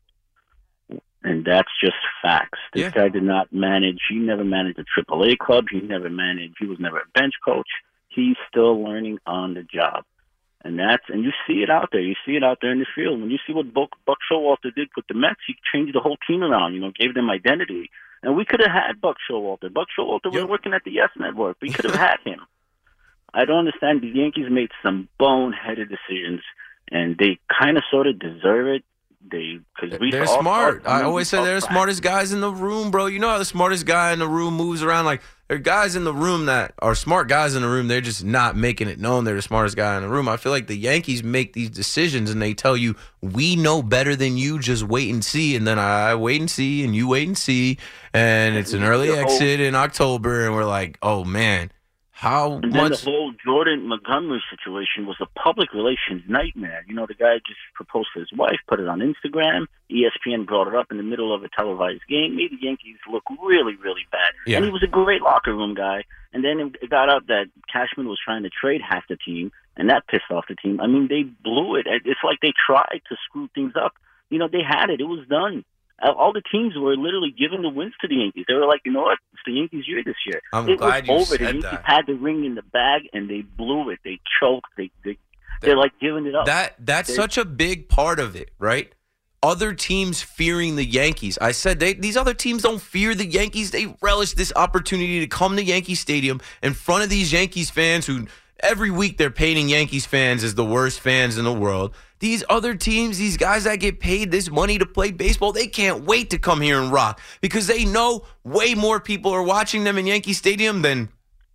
And that's just facts. This guy did not manage. He never managed a AAA club. He was never a bench coach. He's still learning on the job. And you see it out there. You see it out there in the field. When you see what Buck Showalter did with the Mets, he changed the whole team around, gave them identity. And we could have had Buck Showalter. Buck Showalter was working at the Yes Network. We could have had him. I don't understand. The Yankees made some boneheaded decisions, and they kind of sort of deserve it. They're smart. I always say they're the smartest guys in the room, bro. You know how the smartest guy in the room moves around? Like, there are guys in the room that are smart guys in the room. They're just not making it known they're the smartest guy in the room. I feel like the Yankees make these decisions and they tell you, we know better than you, just wait and see. And then I wait and see and you wait and see. And it's an early exit in October. And we're like, oh, man. And then the whole Jordan Montgomery situation was a public relations nightmare. The guy just proposed to his wife, put it on Instagram. ESPN brought it up in the middle of a televised game, made the Yankees look really, really bad. Yeah. And he was a great locker room guy. And then it got up that Cashman was trying to trade half the team, and that pissed off the team. I mean, they blew it. It's like they tried to screw things up. They had it. It was done. All the teams were literally giving the wins to the Yankees. They were like, you know what? It's the Yankees' year this year. I'm glad you said that. The Yankees had the ring in the bag, and they blew it. They choked. They're like giving it up. That's such a big part of it, right? Other teams fearing the Yankees. I said these other teams don't fear the Yankees. They relish this opportunity to come to Yankee Stadium in front of these Yankees fans who every week they're painting Yankees fans as the worst fans in the world. These other teams, these guys that get paid this money to play baseball, they can't wait to come here and rock because they know way more people are watching them in Yankee Stadium than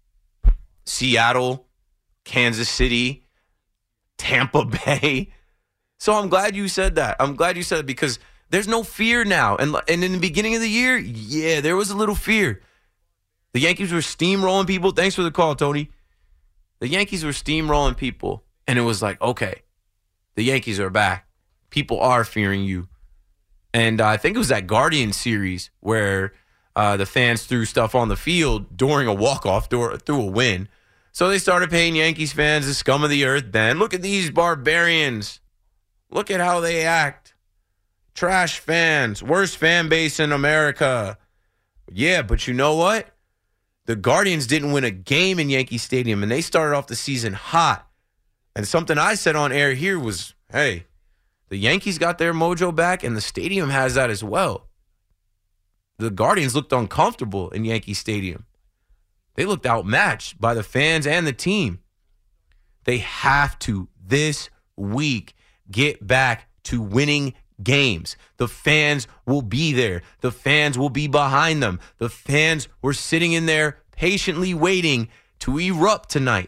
Seattle, Kansas City, Tampa Bay. So I'm glad you said that. I'm glad you said it because there's no fear now. And in the beginning of the year, yeah, there was a little fear. The Yankees were steamrolling people. Thanks for the call, Tony. The Yankees were steamrolling people, and it was like, okay. The Yankees are back. People are fearing you. And I think it was that Guardian series where the fans threw stuff on the field during a walk-off through a win. So they started paying Yankees fans the scum of the earth. Then look at these barbarians. Look at how they act. Trash fans. Worst fan base in America. Yeah, but you know what? The Guardians didn't win a game in Yankee Stadium, and they started off the season hot. And something I said on air here was, hey, the Yankees got their mojo back, and the stadium has that as well. The Guardians looked uncomfortable in Yankee Stadium. They looked outmatched by the fans and the team. They have to, this week, get back to winning games. The fans will be there. The fans will be behind them. The fans were sitting in there patiently waiting to erupt tonight.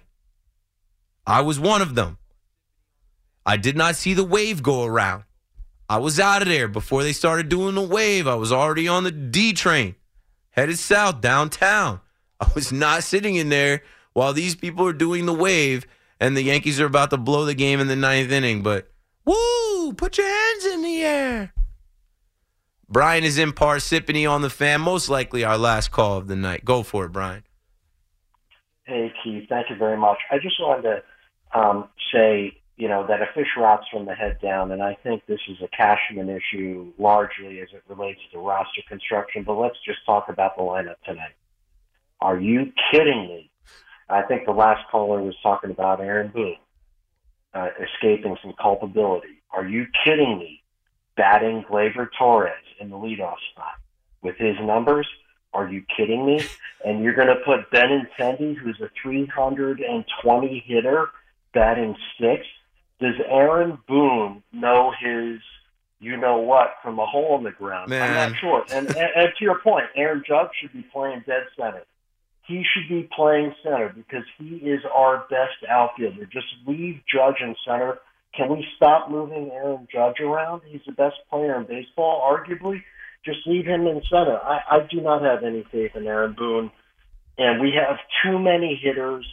I was one of them. I did not see the wave go around. I was out of there before they started doing the wave. I was already on the D train, headed south, downtown. I was not sitting in there while these people are doing the wave and the Yankees are about to blow the game in the 9th inning. But, woo, put your hands in the air. Brian is in Parsippany on the Fan, most likely our last call of the night. Go for it, Brian. Hey, Keith, thank you very much. I just wanted to say, that a fish rots from the head down, and I think this is a Cashman issue largely as it relates to roster construction, but let's just talk about the lineup tonight. Are you kidding me? I think the last caller was talking about Aaron Boone escaping some culpability. Are you kidding me? Batting Gleyber Torres in the leadoff spot with his numbers? Are you kidding me? And you're going to put Benintendi, who's a 320 hitter, batting sixth? Does Aaron Boone know his you-know-what from a hole in the ground? Man. I'm not sure. And to your point, Aaron Judge should be playing dead center. He should be playing center because he is our best outfielder. Just leave Judge in center. Can we stop moving Aaron Judge around? He's the best player in baseball, arguably. Just leave him in center. I do not have any faith in Aaron Boone. And we have too many hitters,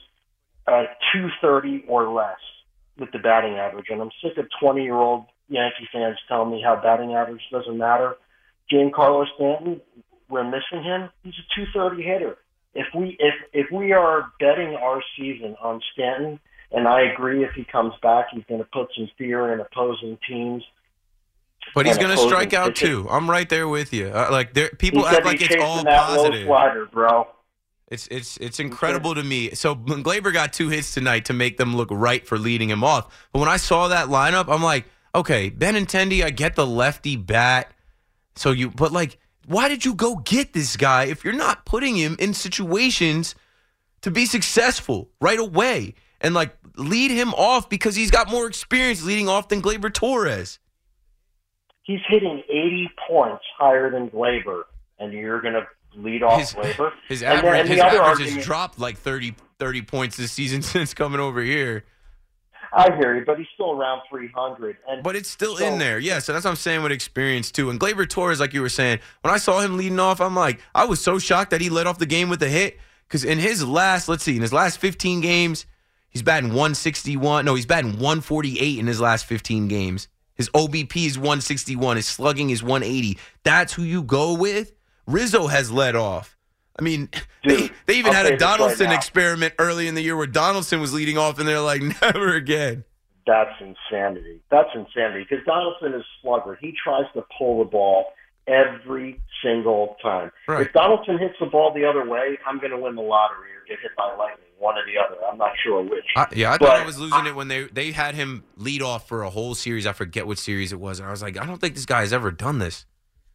230 or less with the batting average. And I'm sick of 20-year-old Yankee fans telling me how batting average doesn't matter. Giancarlo Stanton, we're missing him. He's a 230 hitter. If we are betting our season on Stanton, and I agree if he comes back, he's going to put some fear in opposing teams. But he's going to strike out too. I'm right there with you. People act like it's all positive. Slider, bro. It's incredible to me. So Gleyber got 2 hits tonight to make them look right for leading him off. But when I saw that lineup, I'm like, okay, Benintendi, I get the lefty bat. But why did you go get this guy if you're not putting him in situations to be successful right away and lead him off because he's got more experience leading off than Gleyber Torres? He's hitting 80 points higher than Gleyber, and you're going to lead off Gleyber. His average has dropped 30 points this season since coming over here. I hear you, but he's still around 300. But it's still in there. Yeah, so that's what I'm saying with experience, too. And Gleyber Torres, like you were saying, when I saw him leading off, I'm like, I was so shocked that he led off the game with a hit. Because in his last 15 games, he's batting 161. No, he's batting 148 in his last 15 games. His OBP is 161. His slugging is 180. That's who you go with? Rizzo has led off. I mean, they even had a Donaldson experiment early in the year where Donaldson was leading off, and they're like, never again. That's insanity. Because Donaldson is slugger. He tries to pull the ball every single time. Right. If Donaldson hits the ball the other way, I'm going to win the lottery or get hit by lightning, one or the other. I'm not sure which. I thought I was losing it when they had him lead off for a whole series. I forget what series it was. And I was like, I don't think this guy has ever done this.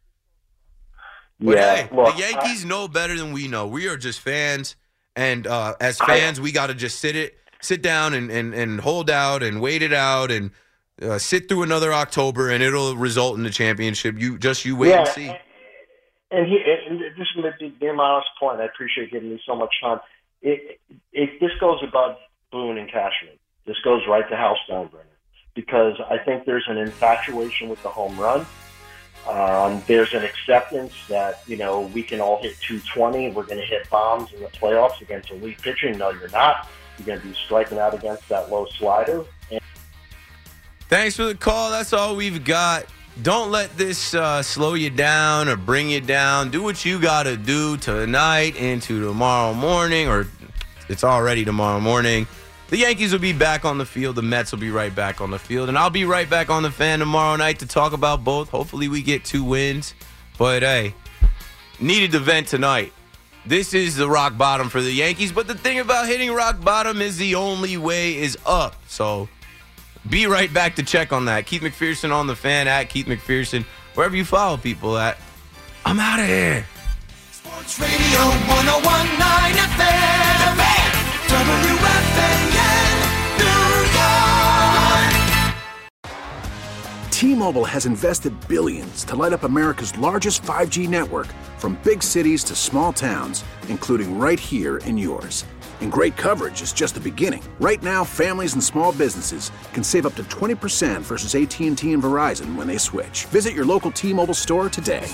But the Yankees know better than we know. We are just fans, and as fans, we got to just sit down and hold out and wait it out and sit through another October, and it'll result in the championship. You wait and see. And this is my honest point. I appreciate giving me so much time. This goes above Boone and Cashman. This goes right to Hal Steinbrenner because I think there's an infatuation with the home run. There's an acceptance that, we can all hit 220. We're going to hit bombs in the playoffs against elite pitching. No, you're not. You're going to be striking out against that low slider. Thanks for the call. That's all we've got. Don't let this slow you down or bring you down. Do what you got to do tonight into tomorrow morning, or it's already tomorrow morning. The Yankees will be back on the field. The Mets will be right back on the field. And I'll be right back on the Fan tomorrow night to talk about both. Hopefully we get 2 wins. But, hey, needed to vent tonight. This is the rock bottom for the Yankees. But the thing about hitting rock bottom is the only way is up. So be right back to check on that. Keith McPherson on the Fan, at Keith McPherson, wherever you follow people at. I'm out of here. Sports Radio 101.9 FM. The Fan. WFAN, New York. T-Mobile has invested billions to light up America's largest 5G network, from big cities to small towns, including right here in yours. And great coverage is just the beginning. Right now, families and small businesses can save up to 20% versus AT&T and Verizon when they switch. Visit your local T-Mobile store today.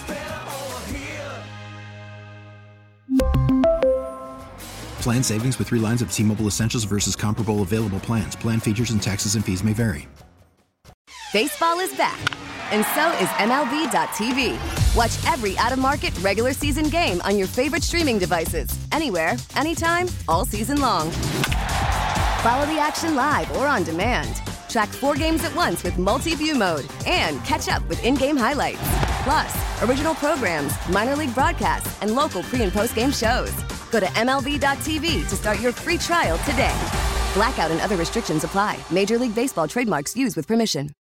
Plan savings with 3 lines of T-Mobile Essentials versus comparable available plans. Plan features and taxes and fees may vary. Baseball is back, and so is MLB.tv. Watch every out-of-market regular season game on your favorite streaming devices, anywhere, anytime, all season long. Follow the action live or on demand. Track 4 games at once with multi-view mode and catch up with in-game highlights. Plus, original programs, minor league broadcasts, and local pre- and post-game shows. Go to MLB.tv to start your free trial today. Blackout and other restrictions apply. Major League Baseball trademarks used with permission.